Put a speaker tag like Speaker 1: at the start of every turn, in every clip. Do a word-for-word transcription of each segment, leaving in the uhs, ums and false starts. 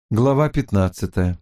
Speaker 1: Глава пятнадцатая.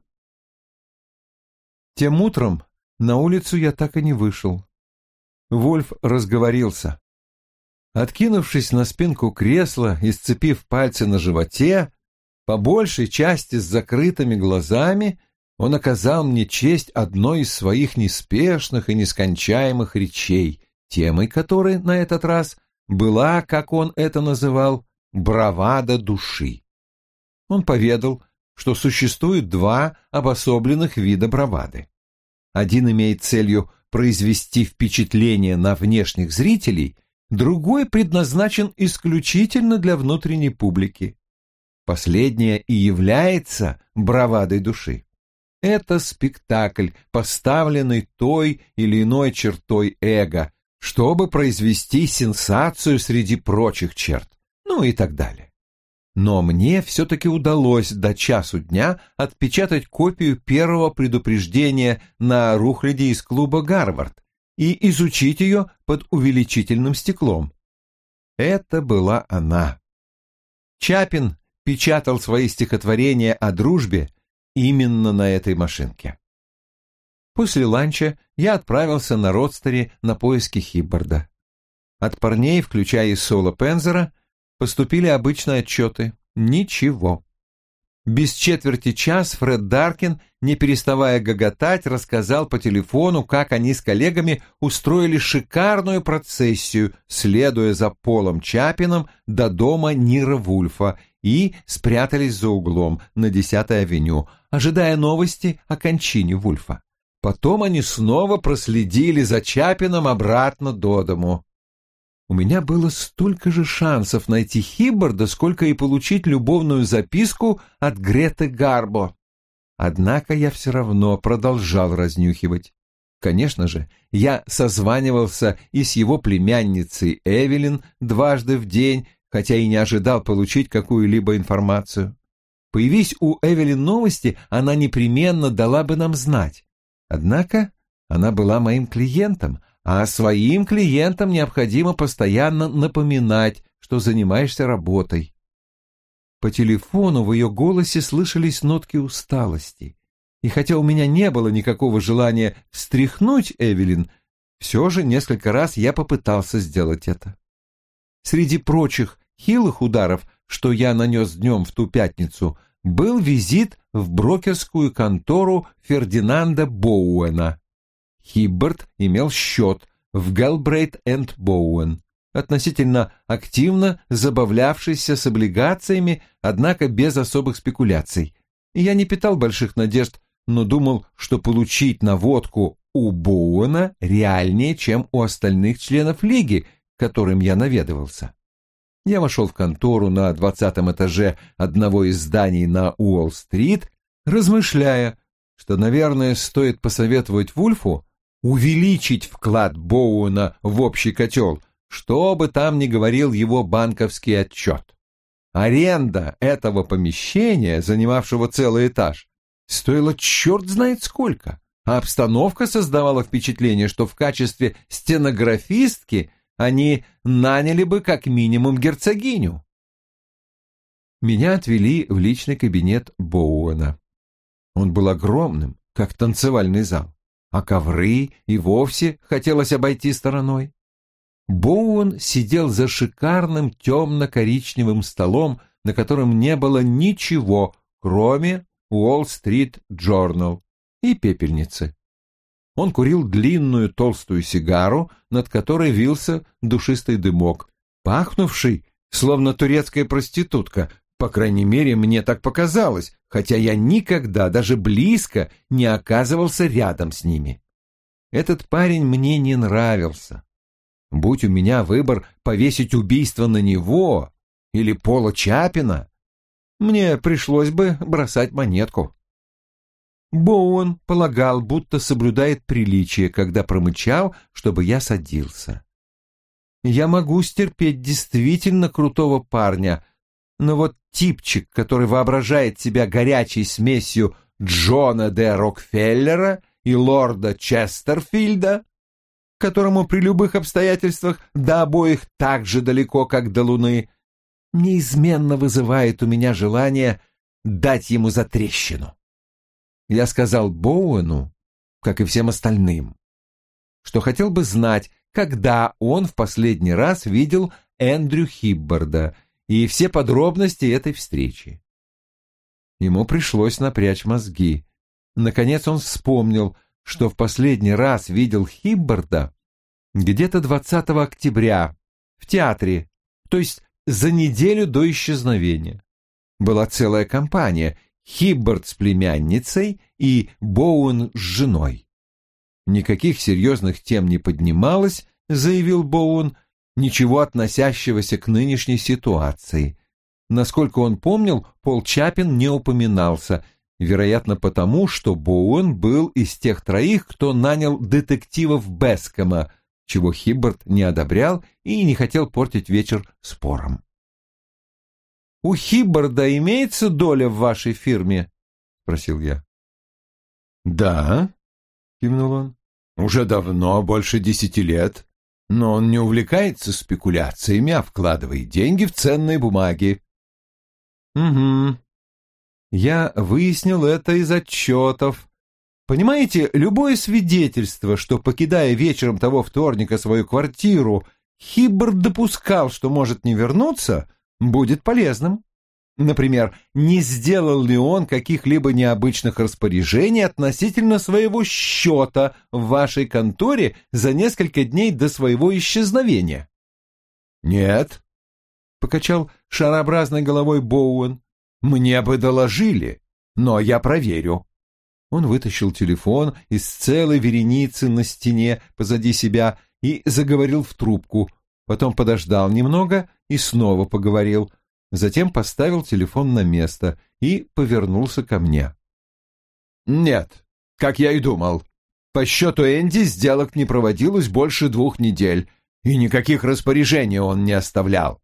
Speaker 1: Тем утром на улицу я так и не вышел. Вульф разговорился. Откинувшись на спинку кресла и сцепив пальцы на животе, по большей части с закрытыми глазами, он оказал мне честь одной из своих неспешных и нескончаемых речей, темой которой на этот раз была, как он это называл, бравада души. Он поведал, что существует два обособленных вида бравады. Один имеет целью произвести впечатление на внешних зрителей, другой предназначен исключительно для внутренней публики. Последнее и является бравадой души. Это спектакль, поставленный той или иной чертой эго, чтобы произвести сенсацию среди прочих черт, ну и так далее. Но мне все-таки удалось до часу дня отпечатать копию первого предупреждения на рухляде из клуба «Гарвард» и изучить ее под увеличительным стеклом. Это была она. Чапин печатал свои стихотворения о дружбе именно на этой машинке. После ланча я отправился на родстере на поиски Хиббарда. От парней, включая и Соло Пензера, поступили обычные отчеты. Ничего. Без четверти час Фред Даркин, не переставая гоготать, рассказал по телефону, как они с коллегами устроили шикарную процессию, следуя за Полом Чапином до дома Нира Вульфа, и спрятались за углом на десятой авеню, ожидая новости о кончине Вульфа. Потом они снова проследили за Чапином обратно до дому. У меня было столько же шансов найти Хиббарда, сколько и получить любовную записку от Греты Гарбо. Однако я все равно продолжал разнюхивать. Конечно же, я созванивался и с его племянницей Эвелин дважды в день, хотя и не ожидал получить какую-либо информацию. Появись у Эвелин новости, она непременно дала бы нам знать. Однако она была моим клиентом, а своим клиентам необходимо постоянно напоминать, что занимаешься работой. По телефону в ее голосе слышались нотки усталости, и хотя у меня не было никакого желания встряхнуть Эвелин, все же несколько раз я попытался сделать это. Среди прочих хилых ударов, что я нанес днем в ту пятницу, был визит в брокерскую контору Фердинанда Боуэна. Хиббард имел счет в Гэлбрейт энд Боуэн, относительно активно забавлявшийся с облигациями, однако без особых спекуляций. Я не питал больших надежд, но думал, что получить наводку у Боуэна реальнее, чем у остальных членов лиги, к которым я наведывался. Я вошел в контору на двадцатом этаже одного из зданий на Уолл-стрит, размышляя, что, наверное, стоит посоветовать Вульфу увеличить вклад Боуэна в общий котел, что бы там ни говорил его банковский отчет. Аренда этого помещения, занимавшего целый этаж, стоила черт знает сколько, а обстановка создавала впечатление, что в качестве стенографистки они наняли бы как минимум герцогиню. Меня отвели в личный кабинет Боуэна. Он был огромным, как танцевальный зал, а ковры и вовсе хотелось обойти стороной. Боуэн сидел за шикарным темно-коричневым столом, на котором не было ничего, кроме Уолл-стрит Джорнал и пепельницы. Он курил длинную толстую сигару, над которой вился душистый дымок, пахнувший, словно турецкая проститутка. По крайней мере, мне так показалось, хотя я никогда даже близко не оказывался рядом с ними. Этот парень мне не нравился. Будь у меня выбор повесить убийство на него или Пола Чапина, мне пришлось бы бросать монетку. Боуэн полагал, будто соблюдает приличие, когда промычал, чтобы я садился. Я могу стерпеть действительно крутого парня, но вот типчик, который воображает себя горячей смесью Джона Д. Рокфеллера и лорда Честерфилда, которому при любых обстоятельствах до обоих так же далеко, как до Луны, неизменно вызывает у меня желание дать ему затрещину. Я сказал Боуэну, как и всем остальным, что хотел бы знать, когда он в последний раз видел Эндрю Хиббарда и все подробности этой встречи. Ему пришлось напрячь мозги. Наконец он вспомнил, что в последний раз видел Хиббарда где-то двадцатого октября в театре, то есть за неделю до исчезновения. Была целая компания: Хиббард с племянницей и Боуэн с женой. Никаких серьезных тем не поднималось, заявил Боуэн, ничего относящегося к нынешней ситуации. Насколько он помнил, Пол Чапин не упоминался, вероятно потому, что Боуэн был из тех троих, кто нанял детективов Бескома, чего Хиббард не одобрял и не хотел портить вечер спором. «У Хиббарда имеется доля в вашей фирме?» — спросил я. «Да», — кивнул он, — «уже давно, больше десяти лет, но он не увлекается спекуляциями, а вкладывает деньги в ценные бумаги». «Угу. Я выяснил это из отчетов. Понимаете, любое свидетельство, что, покидая вечером того вторника свою квартиру, Хиббард допускал, что может не вернуться, будет полезным. Например, не сделал ли он каких-либо необычных распоряжений относительно своего счета в вашей конторе за несколько дней до своего исчезновения?» «Нет», — покачал шарообразной головой Боуэн, — «мне бы доложили, но я проверю». Он вытащил телефон из целой вереницы на стене позади себя и заговорил в трубку, потом подождал немного и снова поговорил, затем поставил телефон на место и повернулся ко мне. «Нет, как я и думал, по счету Энди сделок не проводилось больше двух недель, и никаких распоряжений он не оставлял».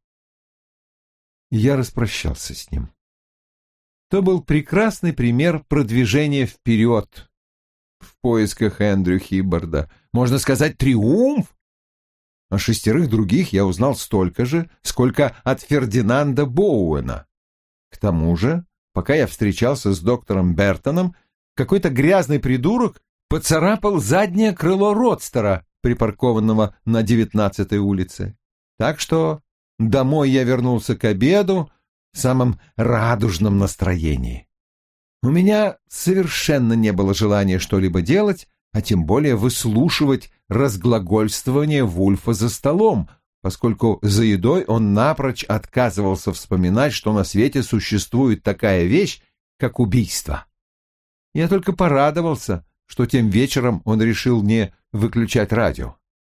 Speaker 1: Я распрощался с ним. То был прекрасный пример продвижения вперед в поисках Эндрю Хиббарда. Можно сказать, триумф. О шестерых других я узнал столько же, сколько от Фердинанда Боуэна. К тому же, пока я встречался с доктором Бертоном, какой-то грязный придурок поцарапал заднее крыло родстера, припаркованного на девятнадцатой улице. Так что домой я вернулся к обеду в самом радужном настроении. У меня совершенно не было желания что-либо делать, а тем более выслушивать разглагольствование Вульфа за столом, поскольку за едой он напрочь отказывался вспоминать, что на свете существует такая вещь, как убийство. Я только порадовался, что тем вечером он решил не выключать радио.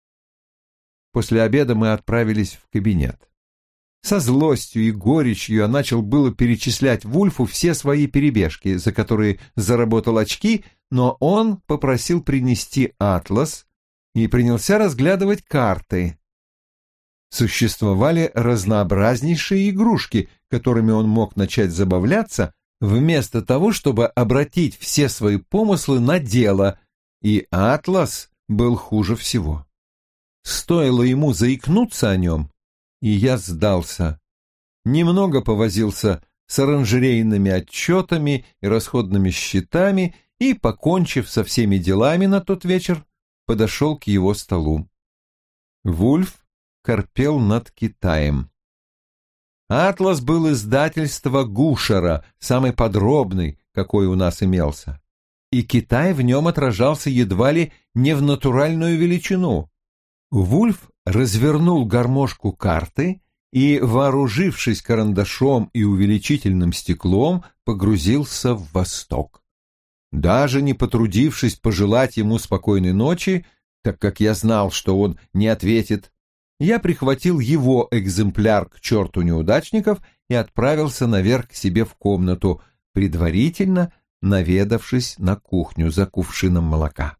Speaker 1: После обеда мы отправились в кабинет. Со злостью и горечью я начал было перечислять Вульфу все свои перебежки, за которые заработал очки, но он попросил принести атлас и принялся разглядывать карты. Существовали разнообразнейшие игрушки, которыми он мог начать забавляться, вместо того, чтобы обратить все свои помыслы на дело, и атлас был хуже всего. Стоило ему заикнуться о нем, и я сдался. Немного повозился с оранжерейными отчетами и расходными счетами и, покончив со всеми делами на тот вечер, подошел к его столу. Вульф корпел над Китаем. Атлас был издательства Гушера, самый подробный, какой у нас имелся. И Китай в нем отражался едва ли не в натуральную величину. Вульф развернул гармошку карты и, вооружившись карандашом и увеличительным стеклом, погрузился в восток. Даже не потрудившись пожелать ему спокойной ночи, так как я знал, что он не ответит, я прихватил его экземпляр к черту неудачников и отправился наверх к себе в комнату, предварительно наведавшись на кухню за кувшином молока.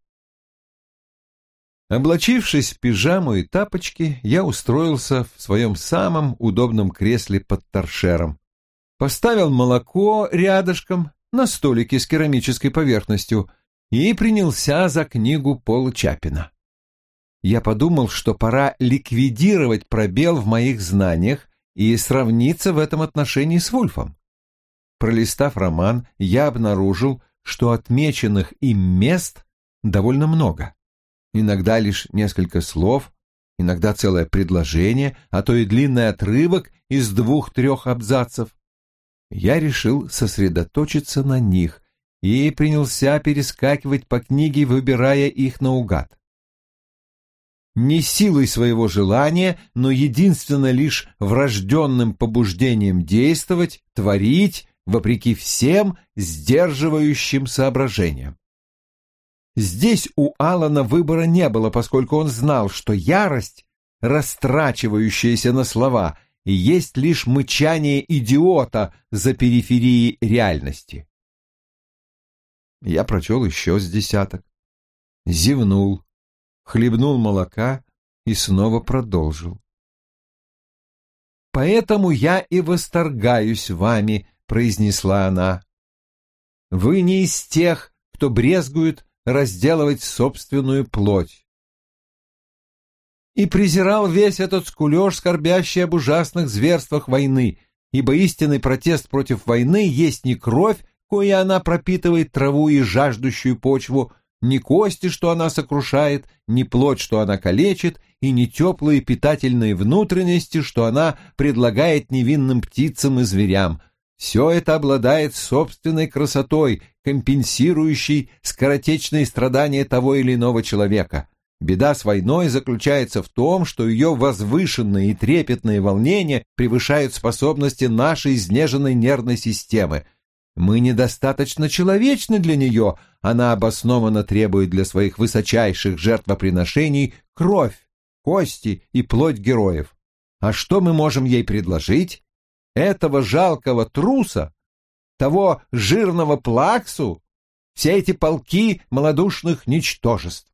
Speaker 1: Облачившись в пижаму и тапочки, я устроился в своем самом удобном кресле под торшером. Поставил молоко рядышком на столике с керамической поверхностью и принялся за книгу Пола Чапина. Я подумал, что пора ликвидировать пробел в моих знаниях и сравниться в этом отношении с Вульфом. Пролистав роман, я обнаружил, что отмеченных им мест довольно много. Иногда лишь несколько слов, иногда целое предложение, а то и длинный отрывок из двух-трех абзацев. Я решил сосредоточиться на них и принялся перескакивать по книге, выбирая их наугад. Не силой своего желания, но единственно лишь врожденным побуждением действовать, творить, вопреки всем сдерживающим соображениям. Здесь у Алана выбора не было, поскольку он знал, что ярость, растрачивающаяся на слова, есть лишь мычание идиота за периферией реальности. Я прочел еще с десяток, зевнул, хлебнул молока и снова продолжил. «Поэтому я и восторгаюсь вами», — произнесла она. «Вы не из тех, кто брезгует разделывать собственную плоть. И презирал весь этот скулеж, скорбящий об ужасных зверствах войны, ибо истинный протест против войны есть не кровь, коей она пропитывает траву и жаждущую почву, не кости, что она сокрушает, не плоть, что она калечит, и не теплые питательные внутренности, что она предлагает невинным птицам и зверям. Все это обладает собственной красотой, компенсирующей скоротечные страдания того или иного человека. Беда с войной заключается в том, что ее возвышенные и трепетные волнения превышают способности нашей изнеженной нервной системы. Мы недостаточно человечны для нее, она обоснованно требует для своих высочайших жертвоприношений кровь, кости и плоть героев. А что мы можем ей предложить? Этого жалкого труса, того жирного плаксу, все эти полки малодушных ничтожеств.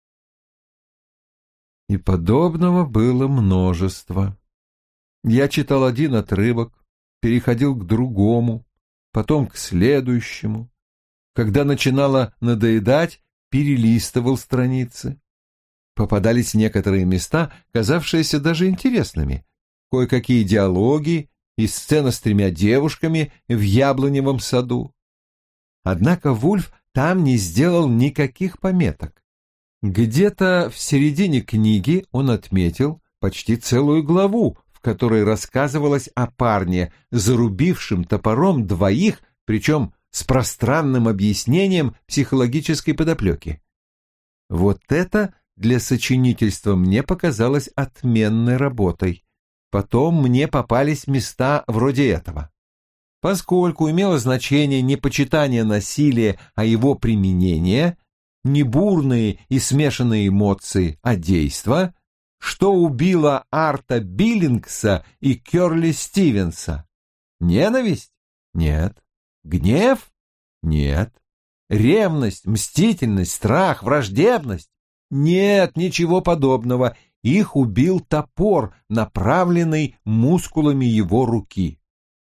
Speaker 1: И подобного было множество. Я читал один отрывок, переходил к другому, потом к следующему. Когда начинало надоедать, перелистывал страницы. Попадались некоторые места, казавшиеся даже интересными. Кое-какие диалоги и сцена с тремя девушками в яблоневом саду. Однако Вульф там не сделал никаких пометок. Где-то в середине книги он отметил почти целую главу, в которой рассказывалось о парне, зарубившем топором двоих, причем с пространным объяснением психологической подоплеки. Вот это для сочинительства мне показалось отменной работой. Потом мне попались места вроде этого. Поскольку имело значение не почитание насилия, а его применение, не бурные и смешанные эмоции, а действо, что убило Арта Биллингса и Кёрли Стивенса? Ненависть? Нет. Гнев? Нет. Ревность, мстительность, страх, враждебность? Нет, ничего подобного. Их убил топор, направленный мускулами его руки.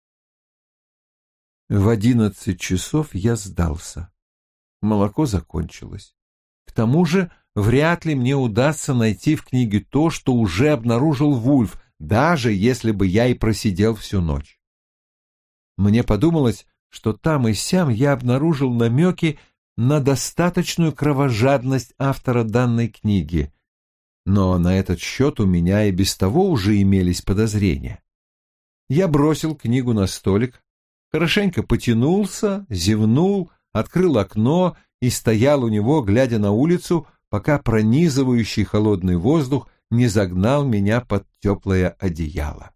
Speaker 1: В одиннадцать часов я сдался. Молоко закончилось. К тому же вряд ли мне удастся найти в книге то, что уже обнаружил Вульф, даже если бы я и просидел всю ночь. Мне подумалось, что там и сям я обнаружил намеки на достаточную кровожадность автора данной книги, но на этот счет у меня и без того уже имелись подозрения. Я бросил книгу на столик, хорошенько потянулся, зевнул, открыл окно и стоял у него, глядя на улицу, пока пронизывающий холодный воздух не загнал меня под теплое одеяло.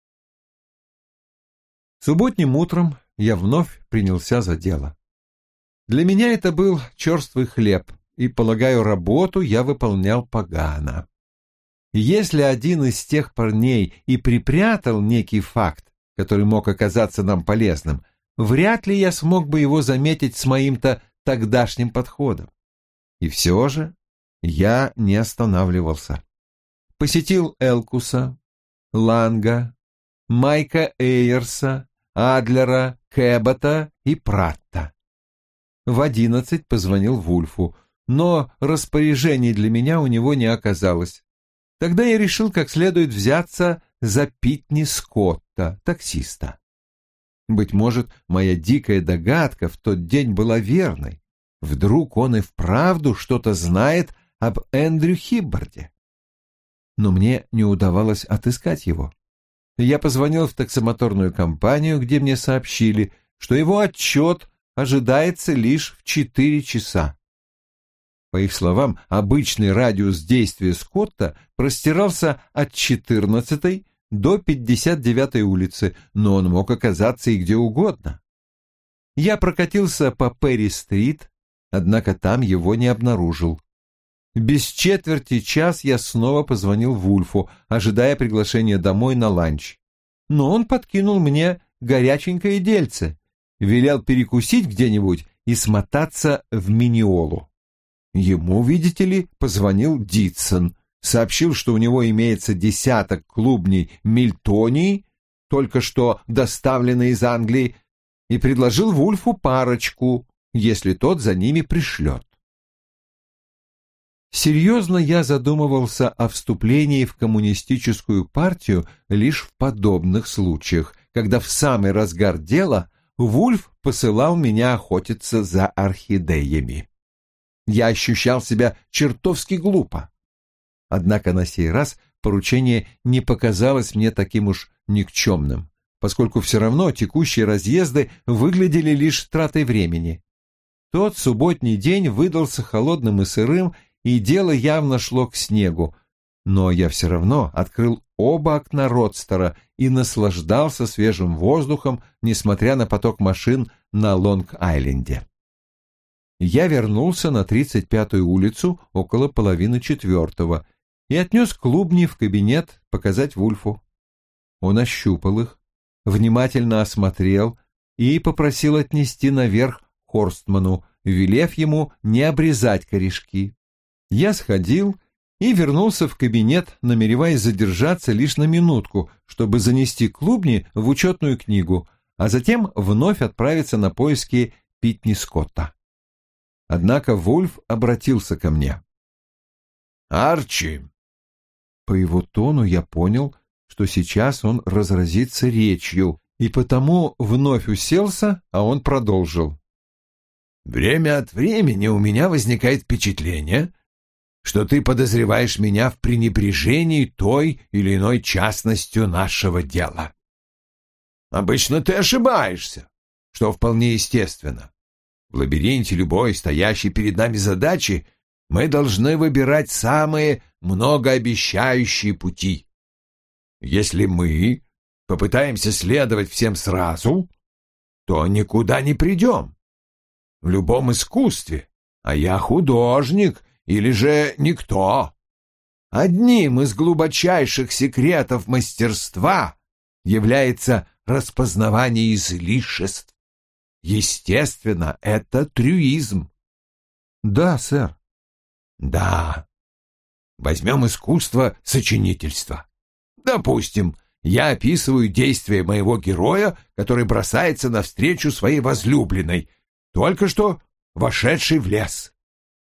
Speaker 1: Субботним утром я вновь принялся за дело. Для меня это был черствый хлеб, и, полагаю, работу я выполнял погано. Если один из тех парней и припрятал некий факт, который мог оказаться нам полезным, вряд ли я смог бы его заметить с моим-то тогдашним подходом. И все же я не останавливался. Посетил Элкуса, Ланга, Майка Эйерса, Адлера, Кэббота и Пратта. В одиннадцать позвонил Вульфу, но распоряжений для меня у него не оказалось. Тогда я решил как следует взяться за Питни Скотта, таксиста. Быть может, моя дикая догадка в тот день была верной. Вдруг он и вправду что-то знает об Эндрю Хиббарде. Но мне не удавалось отыскать его. Я позвонил в таксомоторную компанию, где мне сообщили, что его отчет ожидается лишь в четыре часа. По их словам, обычный радиус действия Скотта простирался от четырнадцатой до пятьдесят девятой улицы, но он мог оказаться и где угодно. Я прокатился по Перри-стрит, однако там его не обнаружил. Без четверти час я снова позвонил Вульфу, ожидая приглашения домой на ланч. Но он подкинул мне горяченькое дельце, велел перекусить где-нибудь и смотаться в Миннеолу. Ему, видите ли, позвонил Дитсон, сообщил, что у него имеется десяток клубней Мильтонии, только что доставленные из Англии, и предложил Вульфу парочку, если тот за ними пришлет. Серьезно я задумывался о вступлении в коммунистическую партию лишь в подобных случаях, когда в самый разгар дела Вульф посылал меня охотиться за орхидеями. Я ощущал себя чертовски глупо. Однако на сей раз поручение не показалось мне таким уж никчемным, поскольку все равно текущие разъезды выглядели лишь тратой времени. Тот субботний день выдался холодным и сырым, и дело явно шло к снегу, но я все равно открыл оба окна Родстера и наслаждался свежим воздухом, несмотря на поток машин на Лонг-Айленде. Я вернулся на тридцать пятую улицу около половины четвертого и отнес клубни в кабинет показать Вульфу. Он ощупал их, внимательно осмотрел и попросил отнести наверх Хорстману, велев ему не обрезать корешки. Я сходил и вернулся в кабинет, намереваясь задержаться лишь на минутку, чтобы занести клубни в учетную книгу, а затем вновь отправиться на поиски Питни Скотта. Однако Вульф обратился ко мне.
Speaker 2: «Арчи!»
Speaker 1: По его тону я понял, что сейчас он разразится речью, и потому вновь уселся, а он продолжил.
Speaker 2: «Время от времени у меня возникает впечатление, что ты подозреваешь меня в пренебрежении той или иной частностью нашего дела. Обычно ты ошибаешься, что вполне естественно. В лабиринте любой стоящей перед нами задачи мы должны выбирать самые многообещающие пути. Если мы попытаемся следовать всем сразу, то никуда не придем. В любом искусстве, а я художник или же никто. Одним из глубочайших секретов мастерства является распознавание излишеств. Естественно, это трюизм.
Speaker 1: Да, сэр.
Speaker 2: Да. Возьмем искусство сочинительства. Допустим, я описываю действия моего героя, который бросается навстречу своей возлюбленной, только что вошедшей в лес.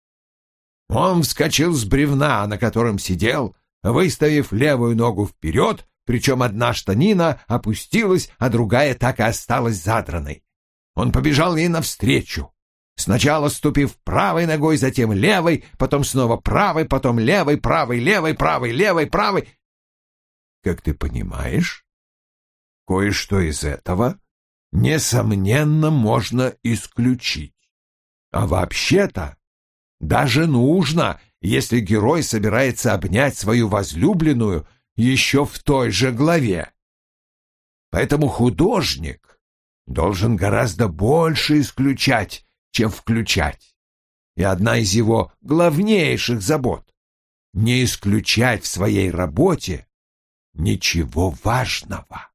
Speaker 2: Он вскочил с бревна, на котором сидел, выставив левую ногу вперед, причем одна штанина опустилась, а другая так и осталась задранной. Он побежал ей навстречу, сначала ступив правой ногой, затем левой, потом снова правой, потом левой, правой, левой, правой, левой, правой. Как ты понимаешь, кое-что из этого, несомненно, можно исключить. А вообще-то даже нужно, если герой собирается обнять свою возлюбленную еще в той же главе. Поэтому художник должен гораздо больше исключать, чем включать. И одна из его главнейших забот — не исключать в своей работе ничего важного.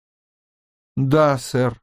Speaker 1: Да, сэр.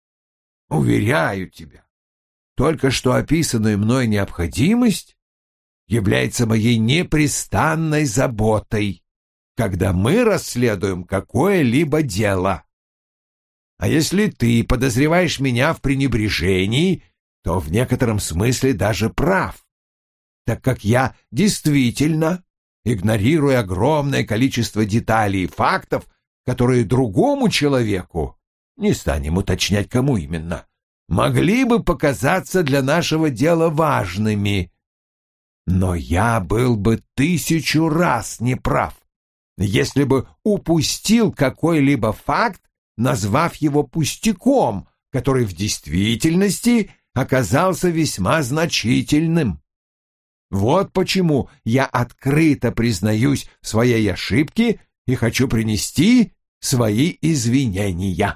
Speaker 2: Уверяю тебя, только что описанная мной необходимость является моей непрестанной заботой, когда мы расследуем какое-либо дело. А если ты подозреваешь меня в пренебрежении, то в некотором смысле даже прав, так как я действительно игнорирую огромное количество деталей и фактов, которые другому человеку не станем уточнять, кому именно, могли бы показаться для нашего дела важными. Но я был бы тысячу раз неправ, если бы упустил какой-либо факт, назвав его пустяком, который в действительности оказался весьма значительным. Вот почему я открыто признаюсь в своей ошибке и хочу принести свои извинения.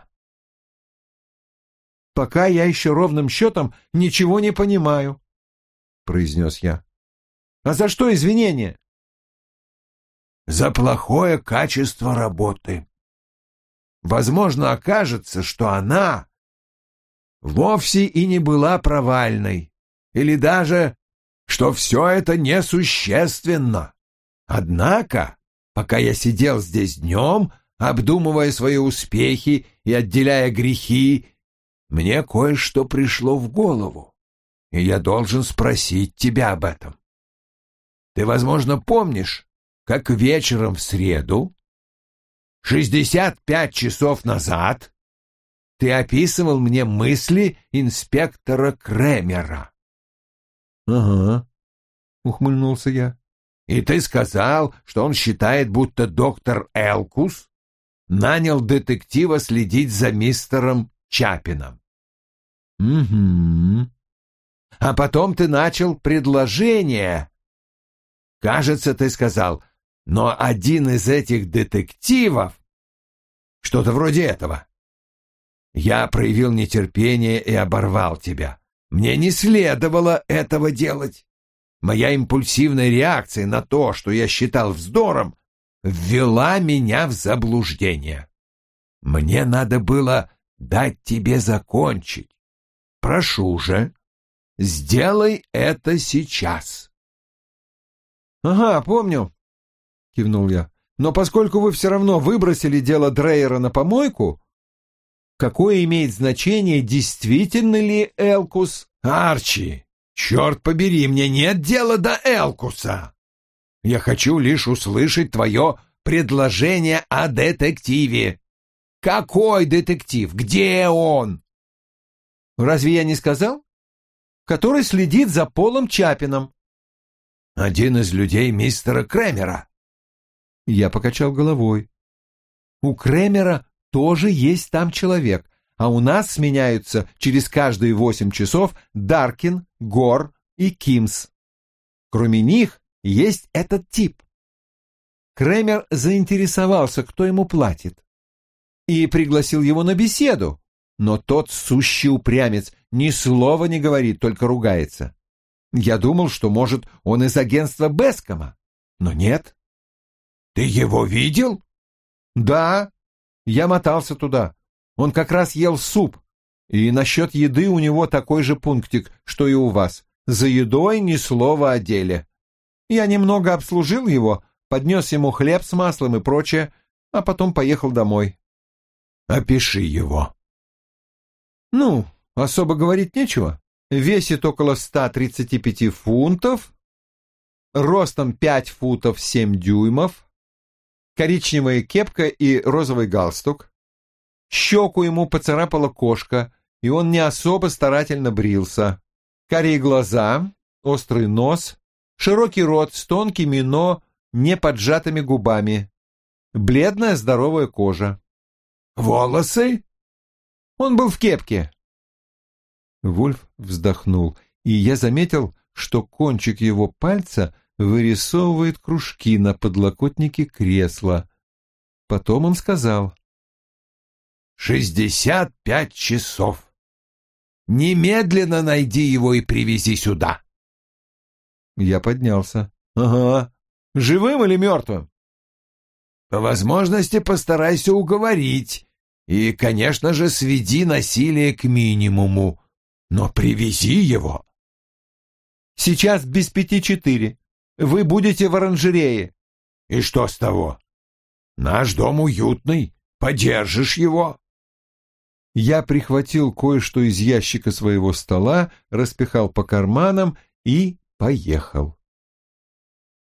Speaker 1: «Пока я еще ровным счетом ничего не понимаю», — произнес я. «А за что извинения?»
Speaker 2: «За плохое качество работы. Возможно, окажется, что она вовсе и не была провальной, или даже, что все это несущественно. Однако, пока я сидел здесь днем, обдумывая свои успехи и отделяя грехи, мне кое-что пришло в голову, и я должен спросить тебя об этом. Ты, возможно, помнишь, как вечером в среду, шестьдесят пять часов назад, ты описывал мне мысли инспектора Кремера.
Speaker 1: — Ага, — ухмыльнулся я.
Speaker 2: — И ты сказал, что он считает, будто доктор Элкус нанял детектива следить за мистером Чапином.
Speaker 1: — Угу.
Speaker 2: — А потом ты начал предложение. Кажется, ты сказал, но один из этих детективов... Что-то вроде этого. Я проявил нетерпение и оборвал тебя. Мне не следовало этого делать. Моя импульсивная реакция на то, что я считал вздором, ввела меня в заблуждение. Мне надо было дать тебе закончить. Прошу же, сделай это сейчас.
Speaker 1: — Ага, помню, — кивнул я. — Но поскольку вы все равно выбросили дело Дрейера на помойку, какое имеет значение, действительно ли Элкус...
Speaker 2: — Арчи, черт побери, мне нет дела до Элкуса. Я хочу лишь услышать твое предложение о детективе. Какой детектив? Где он?
Speaker 1: — Разве я не сказал? Который следит за Полом Чапином.
Speaker 2: — Один из людей мистера Кремера.
Speaker 1: Я покачал головой. У Кремера тоже есть там человек, а у нас сменяются через каждые восемь часов Даркин, Гор и Кимс. Кроме них есть этот тип. Кремер заинтересовался, кто ему платит, и пригласил его на беседу, но тот сущий упрямец ни слова не говорит, только ругается. Я думал, что, может, он из агентства Бескома, но нет.
Speaker 2: Ты его видел?
Speaker 1: Да, я мотался туда. Он как раз ел суп, и насчет еды у него такой же пунктик, что и у вас. За едой ни слова о деле. Я немного обслужил его, поднес ему хлеб с маслом и прочее, а потом поехал домой.
Speaker 2: Опиши его.
Speaker 1: Ну, особо говорить нечего. Весит около ста тридцати пяти фунтов, ростом пять футов семь дюймов, коричневая кепка и розовый галстук. Щеку ему поцарапала кошка, и он не особо старательно брился. Карие глаза, острый нос, широкий рот с тонкими, но не поджатыми губами, бледная здоровая кожа.
Speaker 2: Волосы?
Speaker 1: Он был в кепке. Вульф вздохнул, и я заметил, что кончик его пальца вырисовывает кружки на подлокотнике кресла. Потом он сказал:
Speaker 2: «Шестьдесят пять часов. Немедленно найди его и привези сюда».
Speaker 1: Я поднялся. «Ага. Живым или мертвым?»
Speaker 2: «По возможности постарайся уговорить. И, конечно же, сведи насилие к минимуму. Но привези его».
Speaker 1: «Сейчас без пяти четыре. Вы будете в оранжерее».
Speaker 2: «И что с того? Наш дом уютный. Подержишь его».
Speaker 1: Я прихватил кое-что из ящика своего стола, распихал по карманам и поехал.